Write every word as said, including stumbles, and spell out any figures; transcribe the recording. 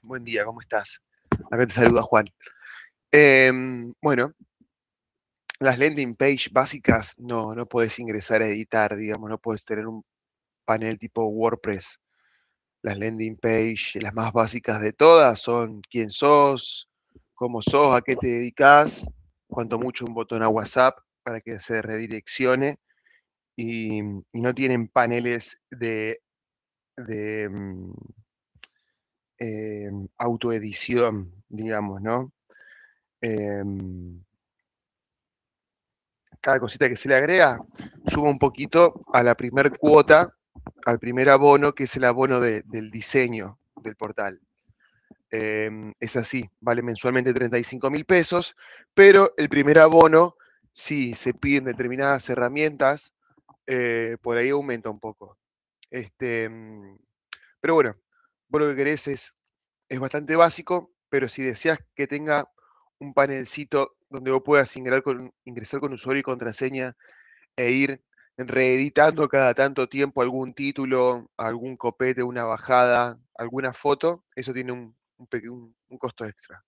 Buen día, ¿cómo estás? Acá te saluda Juan. Em, bueno, las landing page básicas no, no puedes ingresar a editar, digamos, no puedes tener un panel tipo WordPress. Las landing page, las más básicas de todas, son quién sos, cómo sos, a qué te dedicas, cuanto mucho un botón a WhatsApp para que se redireccione y, y no tienen paneles de, de mm, em, autoedición, digamos, ¿no? Em, cada cosita que se le agrega suma un poquito a la primer cuota, al primer abono, que es el abono de- del diseño del portal. Em, es así, vale mensualmente treinta y cinco mil pesos, pero el primer abono, si se piden determinadas herramientas, eh, por ahí aumenta un poco. Este, mm, pero bueno, vos lo que querés es, es bastante básico, pero si deseas que tenga un panelcito donde vos puedas ingresar con, ingresar con usuario y contraseña e ir reeditando cada tanto tiempo algún título, algún copete, una bajada, alguna foto, eso tiene un, un peque- un- un costo extra.